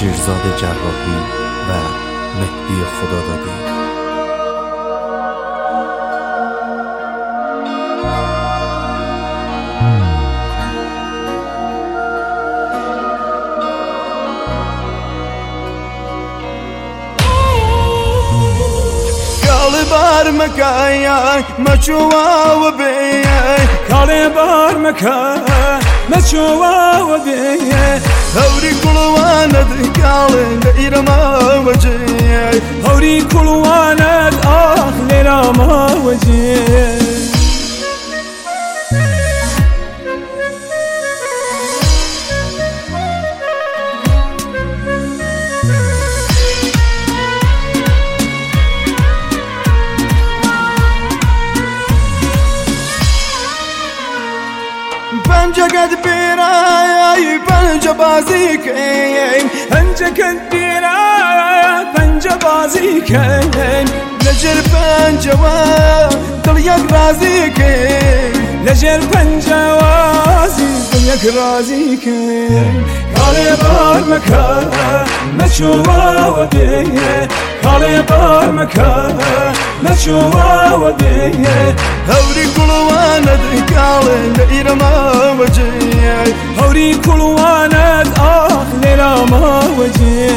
شیرزاد جراحی و مهدی خدادادی. بار مكايا مشوا وبي كالي بار مكا مشوا وبي هوري كل وانا ذكالي غير ما وجي هوري كل وانا غير ما وجي پنجه قد بیرای پنجه بازی کن پنجه قد بیرای پنجه بازی کن لجر پنجه و دل یک رازی کن لجر پنجه وازی دل یک رازی کن کالی بار مکا مچوا و دیه کالی بار مکا مچوا و دیه هوري كل وانا ذكالي غير ما وجي هوري كل وانا غير ما وجي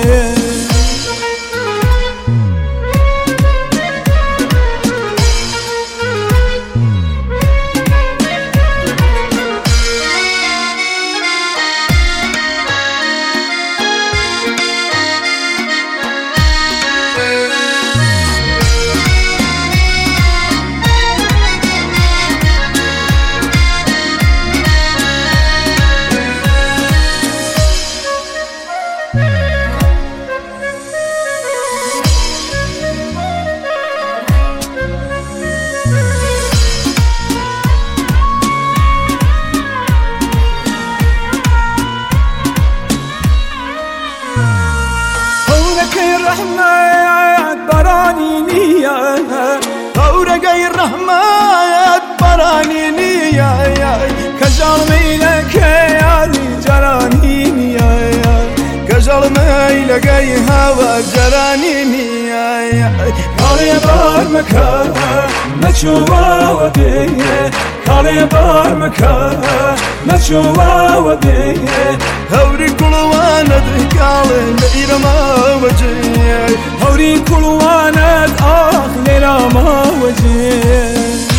الرحمات براني نيا ورقي الرحمات براني نيا كجر ميلك يا جراني نيا كجر ميلك هوا جراني نيا كالي بار مكا مچوا وديه كالي بار مكا مچوا وديه هوري كل وانا ذكالي غير ما وجي هوري كل وانا غير ما وجي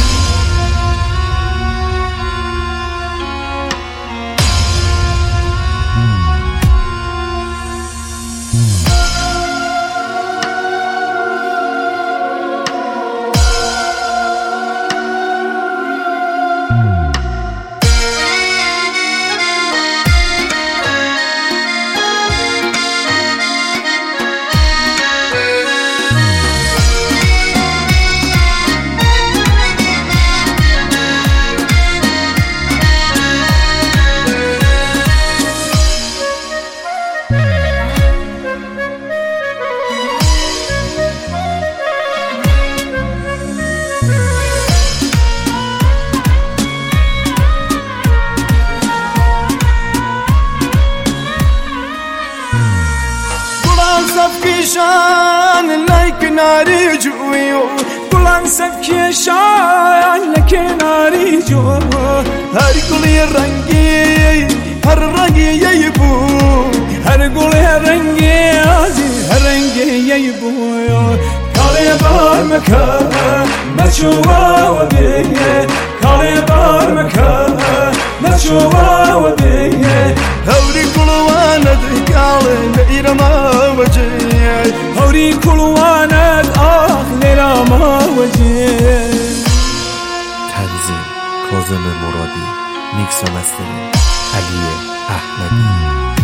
سفكيشان لك ناري جويو قلان سفكيشان لك ناري جو هر قولي رنگي هر رنگي يبو هر قولي رنگي هر رنگي يبو كالي بار مكا مچوا وديه كالي بار مكا مچوا وديه هوري كل وانا ذكالي غير ما وجي هوري كل وانا غير ما وجي تنظیم کاظم مرادی، میکس و مستری علی احمدی.